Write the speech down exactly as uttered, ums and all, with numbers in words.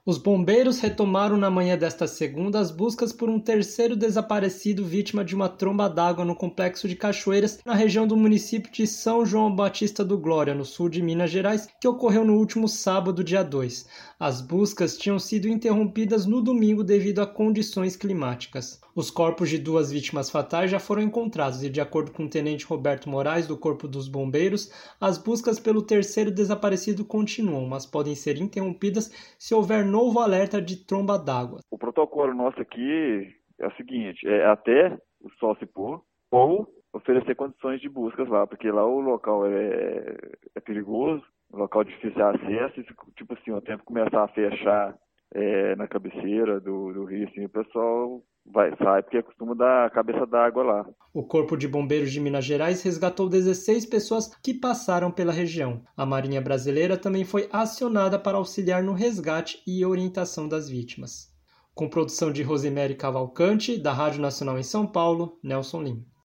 Os bombeiros retomaram na manhã desta segunda as buscas por um terceiro desaparecido vítima de uma tromba d'água no complexo de Cachoeiras, na região do município de São João Batista do Glória, no sul de Minas Gerais, que ocorreu no último sábado, dia dois. As buscas tinham sido interrompidas no domingo devido a condições climáticas. Os corpos de duas vítimas fatais já foram encontrados e, de acordo com o tenente Roberto Moraes, do Corpo dos Bombeiros, as buscas pelo terceiro desaparecido continuam, mas podem ser interrompidas se houver novo alerta de tromba d'água. O protocolo nosso aqui é o seguinte, é até o sol se pôr ou oferecer condições de buscas lá, porque lá o local é, é perigoso, o local difícil de acesso, e, tipo assim, o tempo começar a fechar é, na cabeceira do, do rio, assim, o pessoal vai, sai, porque costuma dar a cabeça d'água lá. O Corpo de Bombeiros de Minas Gerais resgatou dezesseis pessoas que passaram pela região. A Marinha Brasileira também foi acionada para auxiliar no resgate e orientação das vítimas. Com produção de Rosemary Cavalcante, da Rádio Nacional em São Paulo, Nelson Lima.